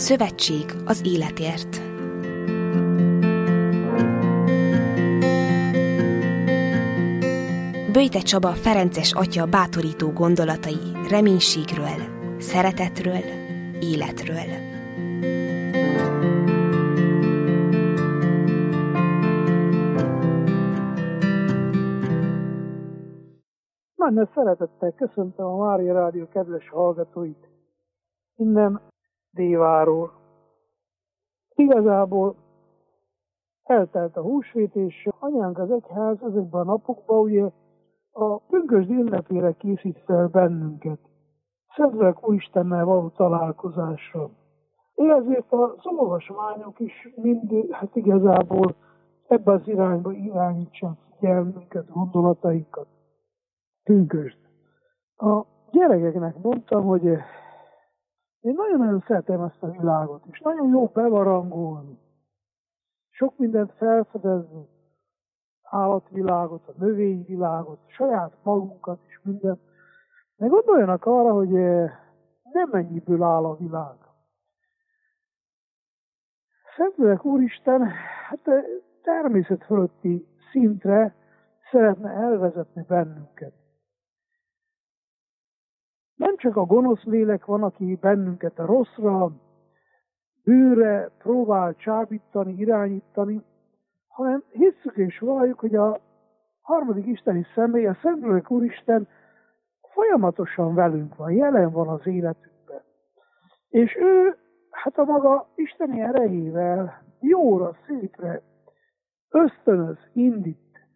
Szövetség az életért. Böjte Csaba ferences atya bátorító gondolatai reménységről, szeretetről, életről. Nagy szeretettel köszöntöm a Mária Rádió kedves hallgatóit innen Déváról. Igazából eltelt a húsvét, és anyánk az egyház ezekben a napokban ugye a pünkösd ünnepére készít fel bennünket, Szentlélek Úristennel való találkozásra. Ezért az olvasmányok is mind igazából ebbe az irányba irányítsák figyelmünket, gondolatainkat. Pünkösd. A gyerekeknek mondtam, hogy én nagyon-nagyon szeretem ezt a világot, és nagyon jó bevarangolni. Sok mindent felfedezni, állatvilágot, a növényvilágot, saját magunkat és mindent. De gondoljanak arra, hogy nem mennyiből áll a világ. Szentlélek Úristen természet fölötti szintre szeretne elvezetni bennünket. Nem csak a gonosz lélek van, aki bennünket a rosszra, bűnre próbál csábítani, irányítani, hanem hisszük és valljuk, hogy a harmadik isteni személy, a Szentlélek Úristen folyamatosan velünk van, jelen van az életünkben. És ő, a maga isteni erejével jóra, szépre ösztönöz, indít.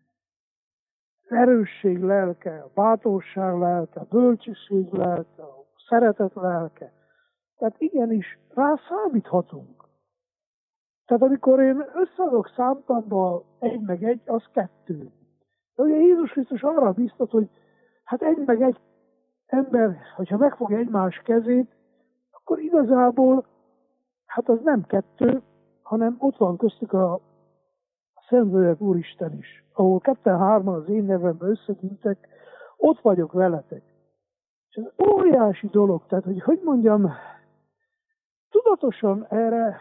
Az erősség lelke, a bátorság lelke, a bölcsesség lelke, a szeretet lelke. Tehát igenis rá számíthatunk. Tehát amikor én összeadok számtamba 1 meg 1, az 2. De ugye Jézus Krisztus arra biztat, hogy 1 meg 1 ember, hogyha megfogja egymás kezét, akkor igazából az nem 2, hanem ott van köztük a Szentlélek Úristen is. Ahol 2-3 az én nevemben összegyűltek, ott vagyok veletek. És ez óriási dolog, tehát hogy mondjam, tudatosan erre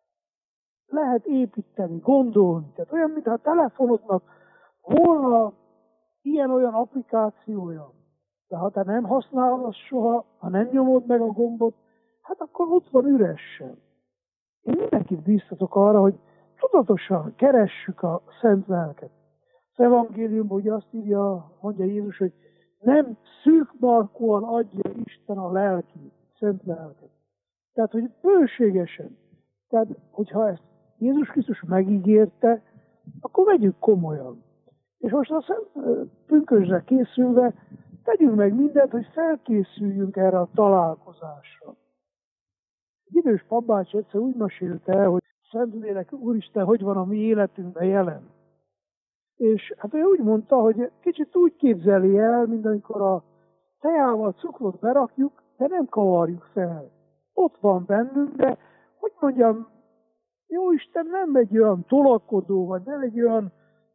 lehet építeni, gondolni. Tehát olyan, mintha a telefonodnak volna ilyen-olyan applikációja. De ha te nem használod azt soha, ha nem nyomod meg a gombot, akkor ott van üresen. Én mindenkit bíztatok arra, hogy tudatosan keressük a Szent Lelket. Az evangéliumban ugye azt mondja Jézus, hogy nem szűkmarkúan adja Isten a lelkét, Szent Lelket. Tehát, hogy bőségesen. Tehát, hogyha ezt Jézus Krisztus megígérte, akkor vegyük komolyan. És most a Szent Pünkösdre készülve tegyünk meg mindent, hogy felkészüljünk erre a találkozásra. Egy idős papbácsi egyszer úgy mesélte el, hogy Szentlélek Úristen hogy van a mi életünkben jelen. És ő úgy mondta, hogy kicsit úgy képzeli el, mint amikor a teával cukrot berakjuk, de nem kavarjuk fel. Ott van bennünk, de hogy mondjam, jó Isten nem egy olyan tolakodó, vagy nem egy olyan,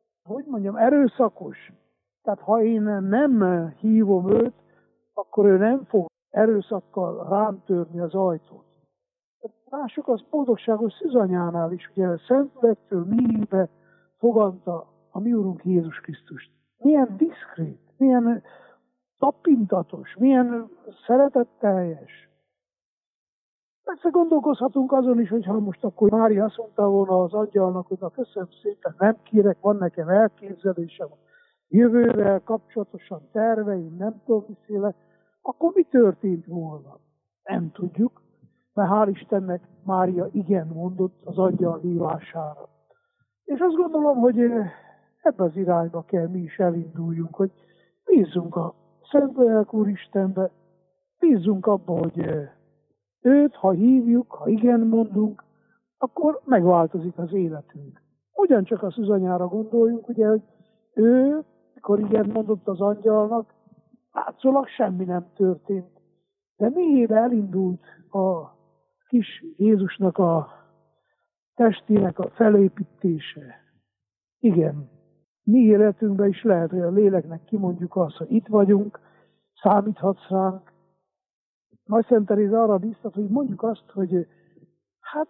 erőszakos. Tehát ha én nem hívom őt, akkor ő nem fog erőszakkal rám törni az ajtót. Lássuk az boldogságos szűzanyánál is, ugye a Szentlektől mélybe fogadta a mi Urunk Jézus Krisztust. Milyen diszkrét, milyen tapintatos, milyen szeretetteljes. Persze gondolkozhatunk azon is, hogy ha most akkor Mária azt mondta volna az angyalnak, hogy köszönöm szépen, nem kérek, van nekem elképzelésem a jövővel kapcsolatosan, terveim, nem tudom miféle, akkor mi történt volna? Nem tudjuk, mert hál' Istennek Mária igen mondott az angyal hívására. És azt gondolom, hogy ebbe az irányba kell mi is elinduljunk, hogy bízzunk a Szentlélek Úristenbe, bízzunk abba, hogy őt, ha hívjuk, ha igen mondunk, akkor megváltozik az életünk. Ugyancsak a szűzanyára gondoljunk, ugye, hogy ő, mikor igen mondott az angyalnak, látszólag semmi nem történt. De mélyére elindult a kis Jézusnak a testének a felépítése. Igen, mi életünkben is lehet, hogy a léleknek kimondjuk azt, hogy itt vagyunk, számíthatsz ránk. Nagy Szent Teréz arra biztat, hogy mondjuk azt, hogy Hát,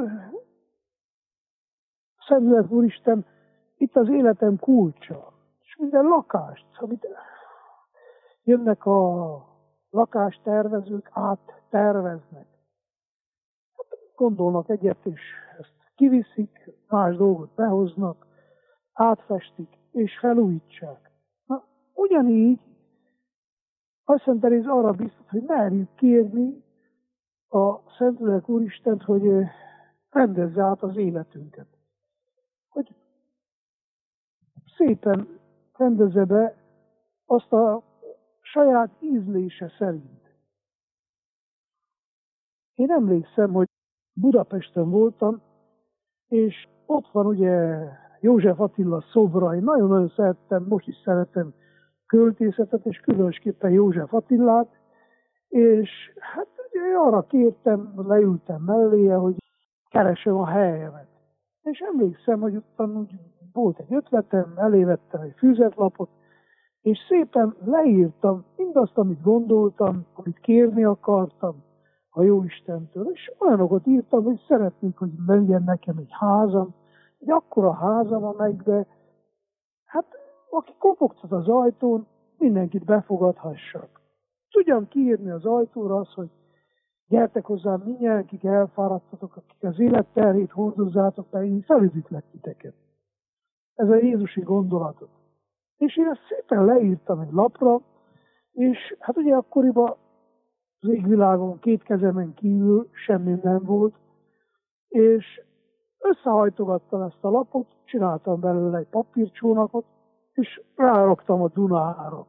Szentlélek Úristen, itt az életem kulcsa. És minden lakást, amit jönnek a lakástervezők, átterveznek. Hát gondolnak egyet, és ezt kiviszik, más dolgot behoznak, átfestik, és felújítsák. Na, ugyanígy Szent Teréz arra biztos, hogy merjük kérni a Szentlélek Úristent, hogy rendezze át az életünket. Hogy szépen rendezze be azt a saját ízlése szerint. Én emlékszem, hogy Budapesten voltam, és ott van ugye József Attila szobra. Én nagyon-nagyon szerettem, most is szeretem költészetet, és különösképpen József Attilát, és hát ugye arra kértem, leültem melléje, hogy keresem a helyemet. És emlékszem, hogy ottan úgy volt egy ötletem, elévettem egy füzetlapot, és szépen leírtam mindazt, amit gondoltam, amit kérni akartam a Jóistentől. És olyanokat írtam, hogy szeretnék, hogy legyen nekem egy házam, egy akkora házam, amelyikbe, hát aki kopogtat az ajtón, mindenkit befogadhassak. Tudjam kiírni az ajtóra azt, hogy gyertek hozzám mindjárt, akik elfáradtatok, akik az életterhét hordozzátok, mert én felüdítlek titeket. Ez a jézusi gondolatot. És én ezt szépen leírtam egy lapra, és hát ugye akkoriban az égvilágon 2 kezemen kívül semmi nem volt, és összehajtogattam ezt a lapot, csináltam belőle egy papírcsónakot, és ráraktam a Dunára.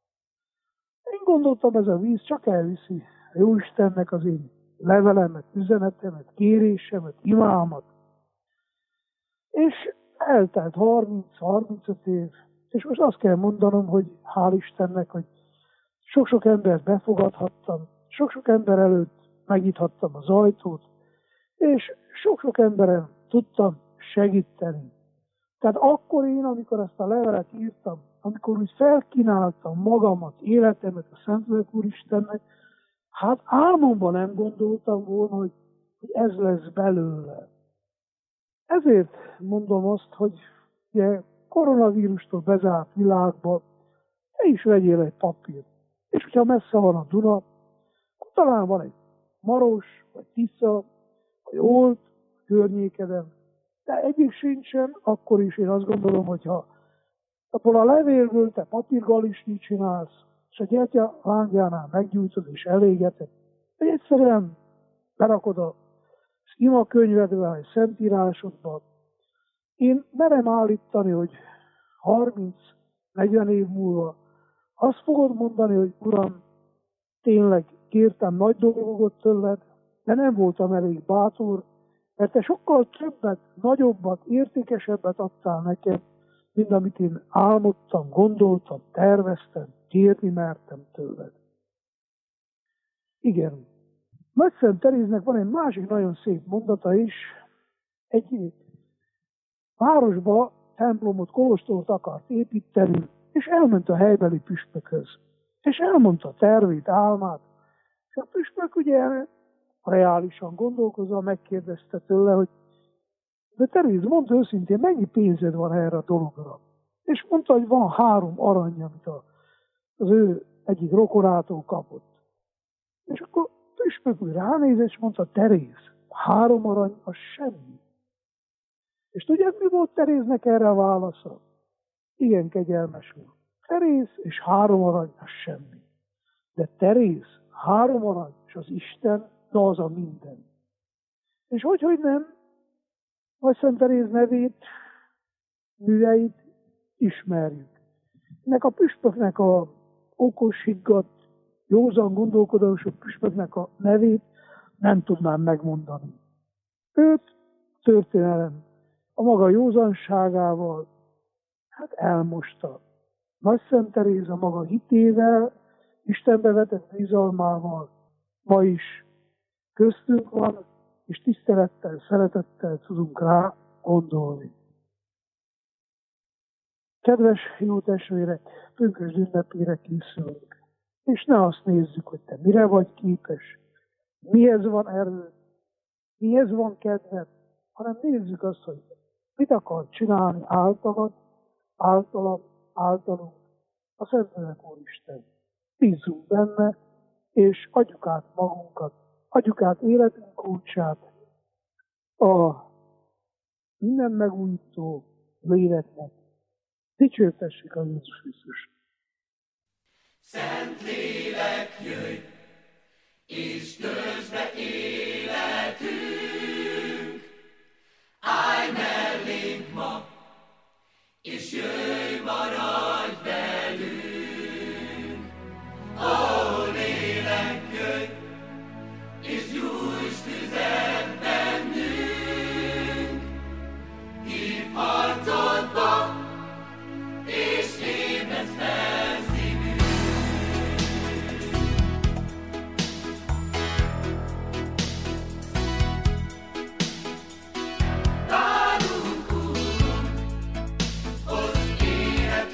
Én gondoltam, ez a víz csak elviszi a Jóistennek az én levelemet, üzenetemet, kérésemet, imámat. És eltelt 30-35 év, és most azt kell mondanom, hogy hál' Istennek, hogy sok-sok embert befogadhattam, sok-sok ember előtt megnyithattam az ajtót, és sok-sok emberen tudtam segíteni. Tehát akkor én, amikor ezt a levelet írtam, amikor úgy felkínáltam magamat, életemet a Szentlélek Úristennek, hát álmomban nem gondoltam volna, hogy ez lesz belőle. Ezért mondom azt, hogy ugye koronavírustól bezárt világban te is vegyél egy papírt. És hogyha messze van a Duna, akkor talán van egy Maros, vagy Tisza, vagy Olt környékeden. De egyik sincsen, akkor is én azt gondolom, hogyha abból a levélből te papírgalisnyit csinálsz, és a gyertya lángjánál meggyújtod és elégeted, vagy egyszerűen berakod az imakönyvedbe, vagy szentírásodba. Én merem állítani, hogy 30-40 év múlva azt fogod mondani, hogy Uram, tényleg kértem nagy dolgokat tőled, de nem voltam elég bátor, mert te sokkal többet, nagyobbat, értékesebbet adtál nekem, mint amit én álmodtam, gondoltam, terveztem, kérni mertem tőled. Igen. Nagyszent Teréznek van egy másik nagyon szép mondata is. Egy városba templomot, kolostort akart építeni, és elment a helybeli püspökhöz. És elmondta a tervét, álmát. És a püspök ugye reálisan gondolkozva megkérdezte tőle, hogy de Teréz, mondd őszintén, mennyi pénzed van erre a dologra? És mondta, hogy van 3 arany, amit az ő egyik rokonától kapott. És akkor püspök úgy ránézett, és mondta, Teréz, 3 arany, az semmi. És tudják, mi volt Teréznek erre a válasza? Igen, kegyelmes úr. Teréz és 3 arany, az semmi. De Teréz, 3 arany, és az Isten, na az a minden. És hogy nem, Nagyszent Teréz nevét, műveit ismerjük. Ennek a püspöknek a okos, higgadt, józan gondolkodású püspöknek a nevét nem tudnám megmondani. Őt történelem a maga józanságával hát elmosta. Nagyszent Teréz a maga hitével, Istenbe vetett bizalmával ma is köztünk van, és tisztelettel, szeretettel tudunk rá gondolni. Kedves jó testvérek, pünkösd ünnepére készülünk. És ne azt nézzük, hogy te mire vagy képes, mihez van erő, mihez van kedved, hanem nézzük azt, hogy mit akar csinálni általunk, a Szentlélek Úristen. Bízzunk benne, és adjuk át magunkat, adjuk át életünk kulcsát a minden megújító léleknek. Dicsértessék a Jézus Krisztus. Szentlélek, jöjj, és töltsd be életünk, állj mellénk ma, és jöjj, maradj velünk. Ó, lélek, jöjj, és gyújts tüzet bennünk, hívd harcodba, és ébredj fel szívünk. Várunk, Úrunk, hozd életet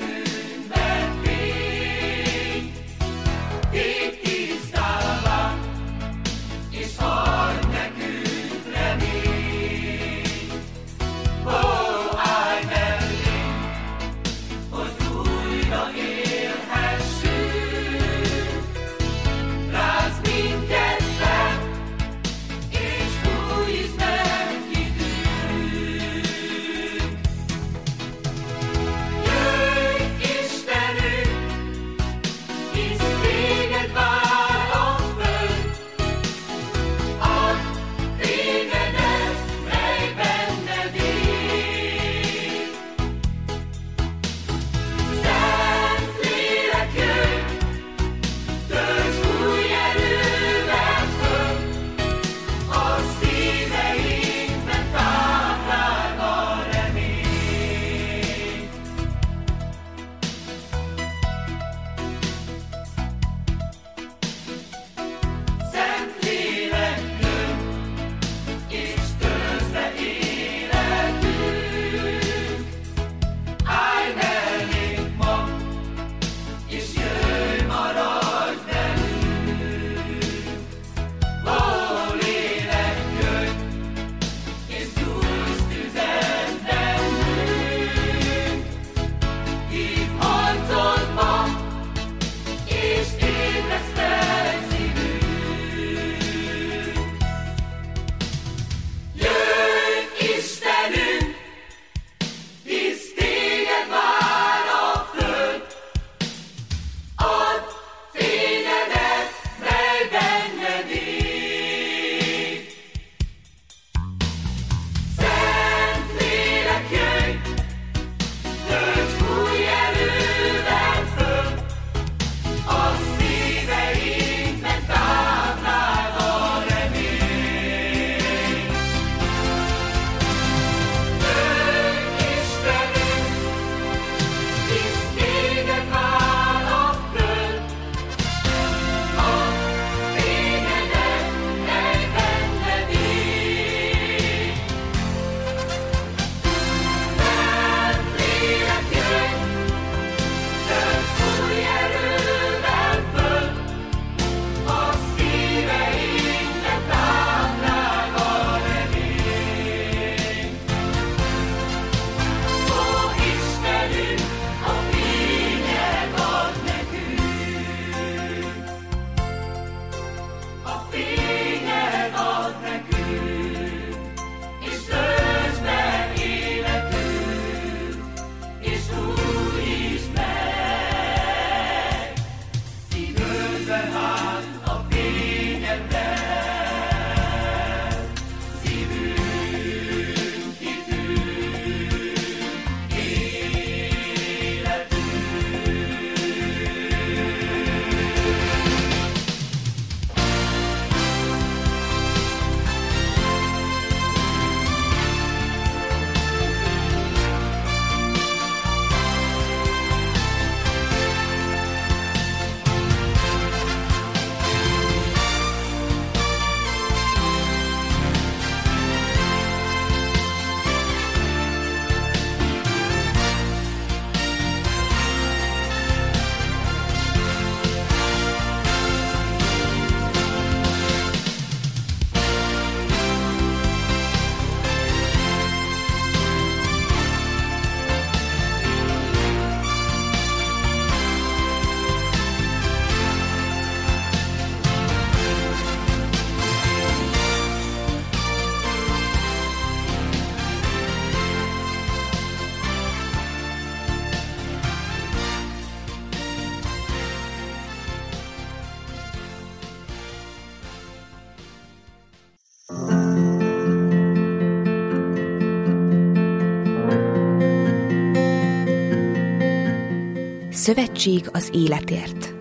Szövetség az életért.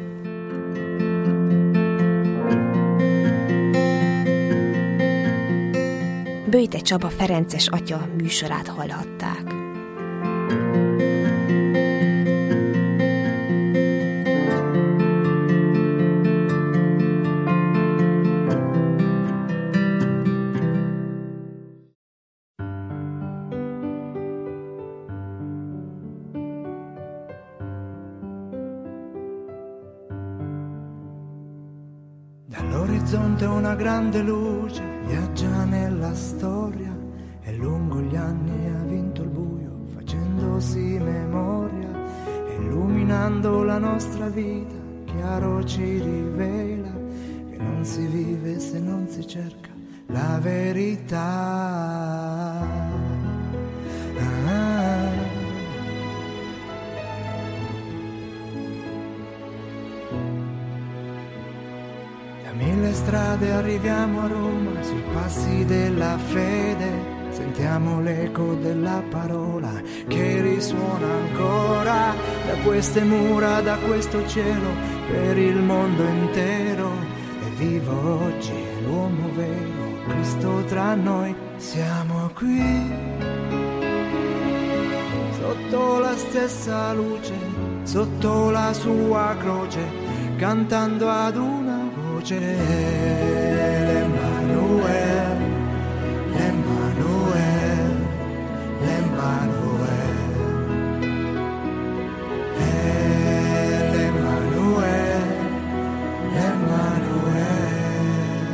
Böjte Csaba ferences atya műsorát hallhatták. Dall'orizzonte una grande luce viaggia nella storia e lungo gli anni ha vinto il buio facendosi memoria, illuminando la nostra vita, chiaro ci rivela che non si vive se non si cerca la verità. Mille strade arriviamo a Roma, sui passi della fede, sentiamo l'eco della parola che risuona ancora da queste mura, da questo cielo, per il mondo intero. E vivo oggi l'uomo vero, Cristo tra noi, siamo qui, sotto la stessa luce, sotto la sua croce, cantando ad una L'Emmanuel, l'Emmanuel, l'Emmanuel, l'Emmanuel, l'Emmanuel.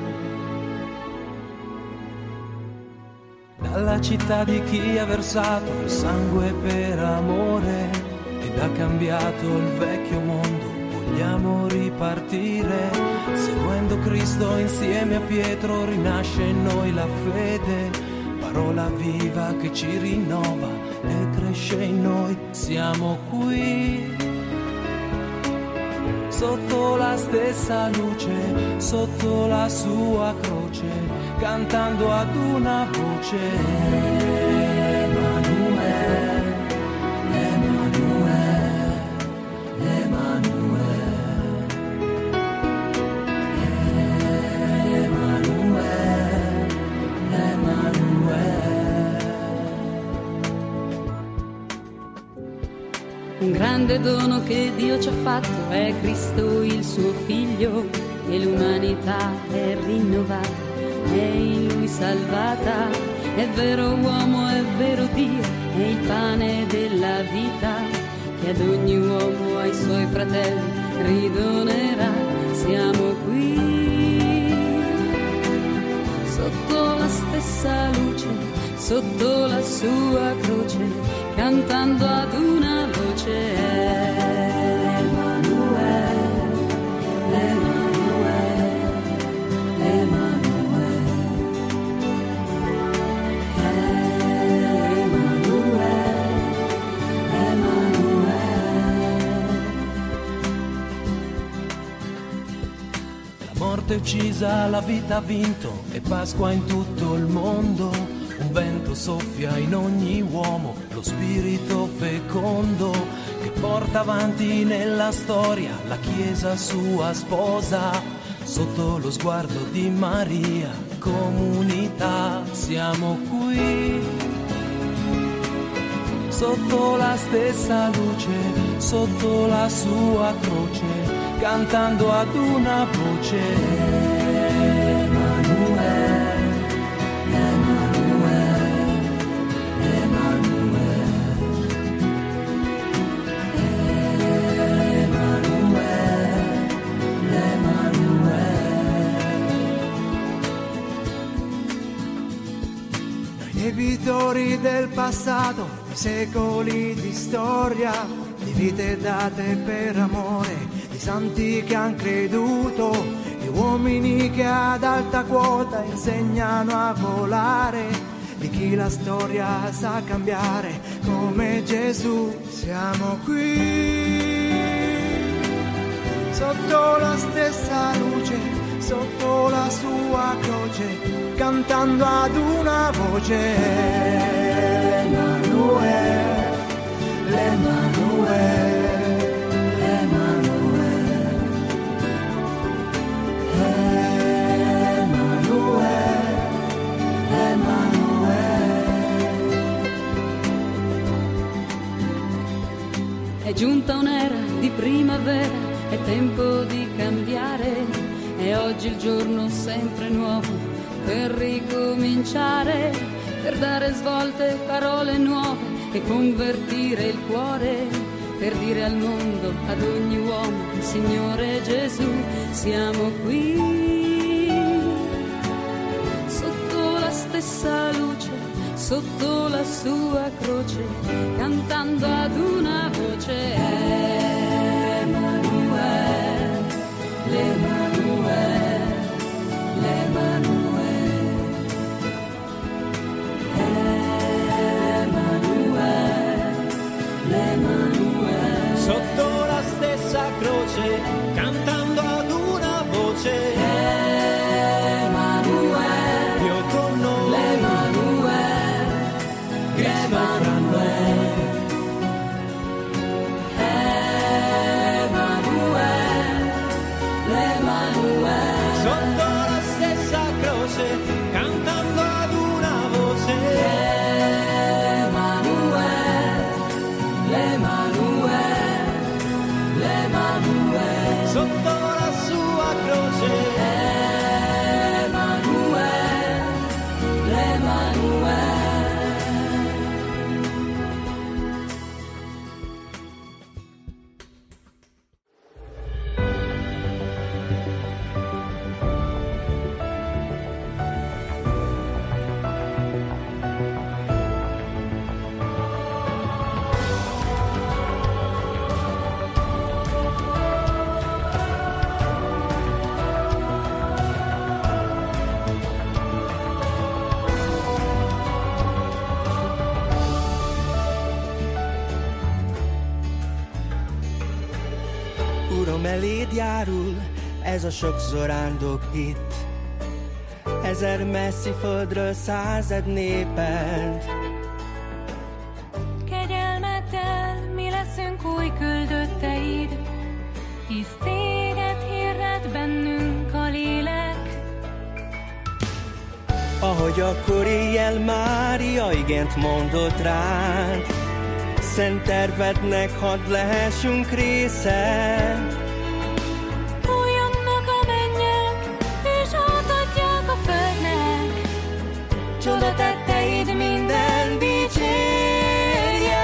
Dalla città di chi ha versato il sangue per amore ed ha cambiato il vecchio mondo, vogliamo ripartire, seguendo Cristo insieme a Pietro, rinasce in noi la fede, parola viva che ci rinnova e cresce in noi, siamo qui, sotto la stessa luce, sotto la sua croce, cantando ad una voce. Un grande dono che Dio ci ha fatto è Cristo il suo figlio, e l'umanità è rinnovata, è in lui salvata, è vero uomo, è vero Dio, è il pane della vita, che ad ogni uomo, ai suoi fratelli ridonerà, siamo qui, sotto la stessa luce, sotto la sua croce, cantando ad una voce. Emanuele, Emanuele, Emanuele, Emanuele, Emanuele. La morte uccisa, la vita ha vinto, e Pasqua in tutto il mondo. Un vento soffia in ogni uomo, lo spirito fecondo che porta avanti nella storia la Chiesa sua sposa. Sotto lo sguardo di Maria, comunità, siamo qui, sotto la stessa luce, sotto la sua croce, cantando ad una voce. Debitori del passato, di secoli di storia, di vite date per amore, di santi che han creduto, di uomini che ad alta quota insegnano a volare, di chi la storia sa cambiare come Gesù. Siamo qui, sotto la stessa luce, sotto la sua croce, cantando ad una voce. L'Emanuele, l'Emanuele, giunta un'era di primavera, è tempo di cambiare, è oggi il giorno sempre nuovo per ricominciare, per dare svolte, parole nuove e convertire il cuore, per dire al mondo, ad ogni uomo, Signore Gesù, siamo qui, sotto la stessa luce, sotto la sua croce, cantando ad una voce, Emanuele, l'Emanuele, l'Emanuele, Emanuele, l'Emanuele, sotto la stessa croce, cantando ad una voce, Emanuele, Dio con noi, l'Emanuele, Cristo è fra noi. Sotto la stessa croce, cantando ad una voce, l'Emanuele, l'Emanuele, l'Emanuele, sotto la sua croce, l'Emanuele, l'Emanuele. Uram, eléd járul ez a sok zorándok itt, 1000 messzi földről 100 néped. Kegyelmeddel mi leszünk új küldötteid, hisz téged hirdet bennünk a lélek. Ahogy akkor éjjel Mária igent mondott rád, szent tervednek hadd lehessünk része. Újjanak a mennyek, és átadják a földnek, Csoda tetteid minden dicsérje.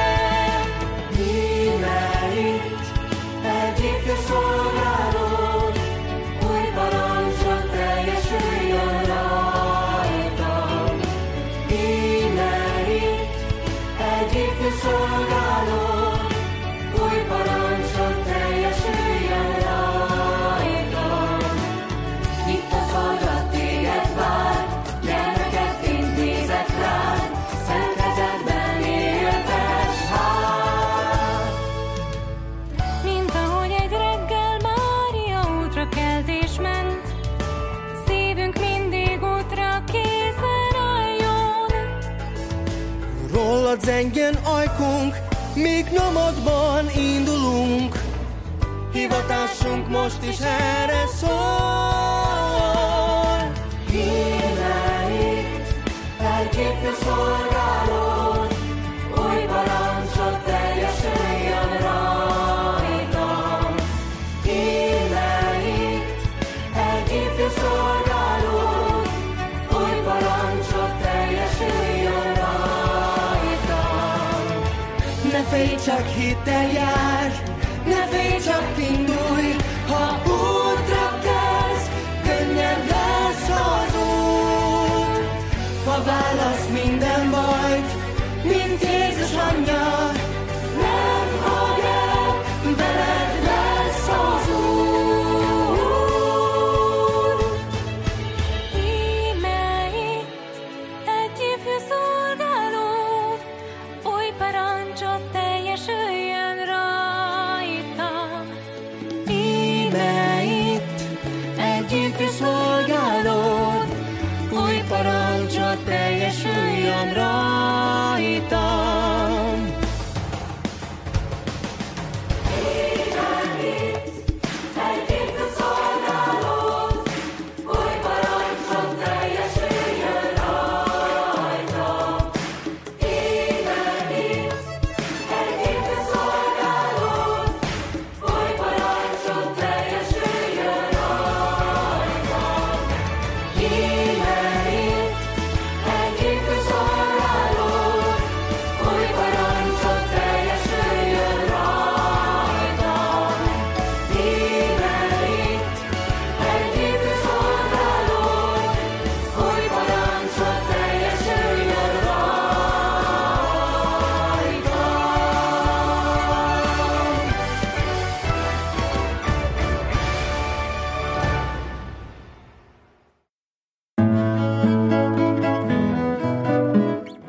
Íme itt egy ifjú szolgálód, új parancsra teljesüljön rajtam. Íme itt egy ifjú szolgálód, új parancsra teljesüljön rajtam. Itt a szolgálat téged vár, gyermeket intézek rád, szent kezedben éltes hát. mint ahogy egy reggel Mária útra kelt és ment, szívünk mindig útra készen álljon. Rólad zengjen ajkunk, míg nyomodban indulunk, hivatásunk most is erre szól. Íme itt egy ifjú szolgálód, új parancsra teljesüljön rajtam. Íme itt egy ifjú szolgálód, új parancsra teljesüljön rajtam. Ne félj, csak hittel jár, ne félj, csak indulj, ha útra kelsz, könnyebb lesz az út. Ha válasz minden bajt, mint Jézus anyja, nem hagy el, veled lesz az út. Íme itt egy ifjú szolgálód, új parancsot teljesüljön rajtam. Íme itt egy ifjú szolgálód, új parancsra teljesüljön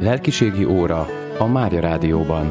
Lelkiségi óra a Mária Rádióban.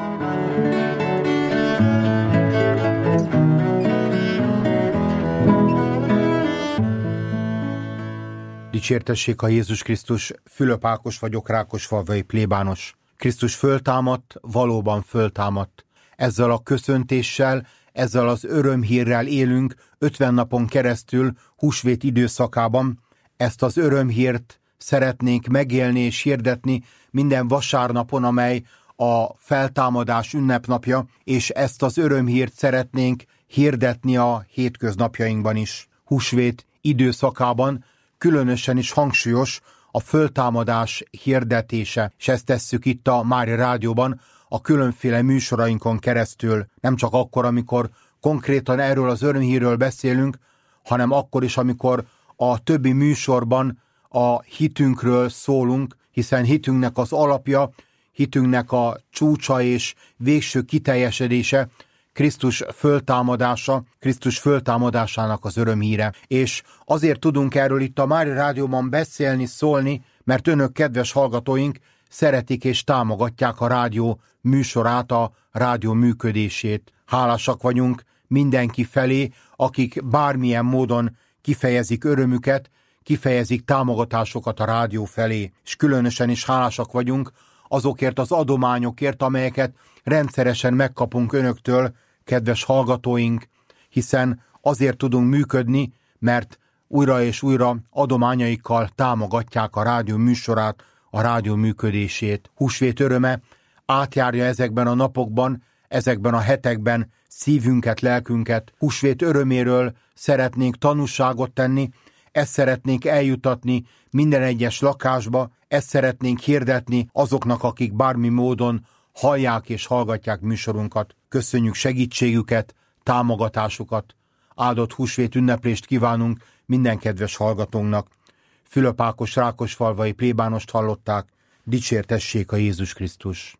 Dicsértessék a Jézus Krisztus, Fülöp Ákos vagyok, Rákosfalvai plébános. Krisztus föltámadt, valóban föltámadt. Ezzel a köszöntéssel, ezzel az örömhírrel élünk 50 napon keresztül húsvét időszakában. Ezt az örömhírt szeretnénk megélni és hirdetni minden vasárnapon, amely a feltámadás ünnepnapja, és ezt az örömhírt szeretnénk hirdetni a hétköznapjainkban is. Húsvét időszakában különösen is hangsúlyos a föltámadás hirdetése, és ezt tesszük itt a Mária Rádióban a különféle műsorainkon keresztül. Nem csak akkor, amikor konkrétan erről az örömhírről beszélünk, hanem akkor is, amikor a többi műsorban a hitünkről szólunk, hiszen hitünknek az alapja, hitünknek a csúcsa és végső kiteljesedése Krisztus föltámadása, Krisztus föltámadásának az örömhíre. És azért tudunk erről itt a Mária Rádióban beszélni, szólni, mert önök, kedves hallgatóink, szeretik és támogatják a rádió műsorát, a rádió működését. Hálásak vagyunk mindenki felé, akik bármilyen módon kifejezik örömüket, kifejezik támogatásokat a rádió felé. És különösen is hálásak vagyunk azokért az adományokért, amelyeket rendszeresen megkapunk önöktől, kedves hallgatóink, hiszen azért tudunk működni, mert újra és újra adományaikkal támogatják a rádió műsorát, a rádió működését. Húsvét öröme átjárja ezekben a napokban, ezekben a hetekben szívünket, lelkünket. Húsvét öröméről szeretnénk tanúságot tenni, ezt szeretnénk eljutatni minden egyes lakásba, ezt szeretnénk hirdetni azoknak, akik bármi módon hallják és hallgatják műsorunkat. Köszönjük segítségüket, támogatásukat. Áldott húsvét ünneplést kívánunk minden kedves hallgatónknak. Fülöp Ákos Rákosfalvai plébánost hallották. Dicsértessék a Jézus Krisztus!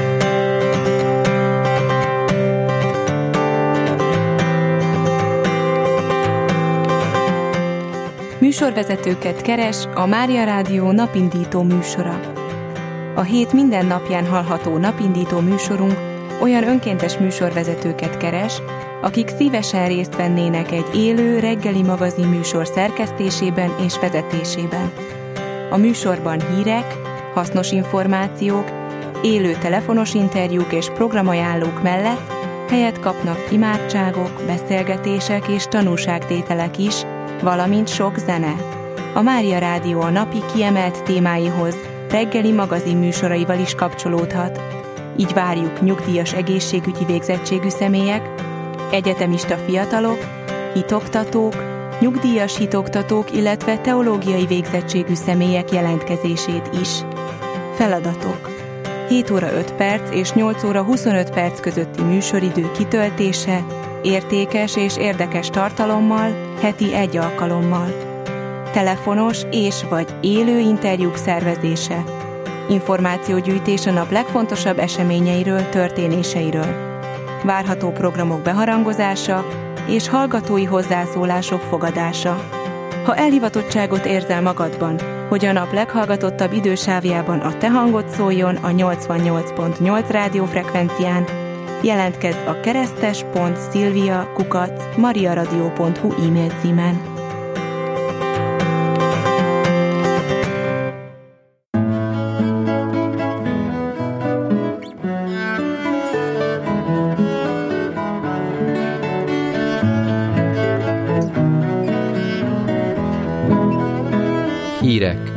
Műsorvezetőket keres a Mária Rádió napindító műsora. A hét minden napján hallható napindító műsorunk olyan önkéntes műsorvezetőket keres, akik szívesen részt vennének egy élő reggeli magazin műsor szerkesztésében és vezetésében. A műsorban hírek, hasznos információk, élő telefonos interjúk és programajánlók mellett helyet kapnak imádságok, beszélgetések és tanúságtételek is, valamint sok zene. A Mária Rádió a napi kiemelt témáihoz reggeli magazin műsoraival is kapcsolódhat. Így várjuk nyugdíjas egészségügyi végzettségű személyek, egyetemista fiatalok, hitoktatók, nyugdíjas hitoktatók, illetve teológiai végzettségű személyek jelentkezését is. Feladatok: 7 óra 5 perc és 8 óra 25 perc közötti műsoridő kitöltése, értékes és érdekes tartalommal, heti 1 alkalommal. Telefonos és/vagy élő interjúk szervezése. Információgyűjtés a nap legfontosabb eseményeiről, történéseiről. Várható programok beharangozása és hallgatói hozzászólások fogadása. Ha elhivatottságot érzel magadban, hogy a nap leghallgatottabb idősávjában a te hangod szóljon a 88.8 rádiófrekvencián, jelentkezz a keresztes.szilvia@mariaradio.hu e-mail címen. Hírek.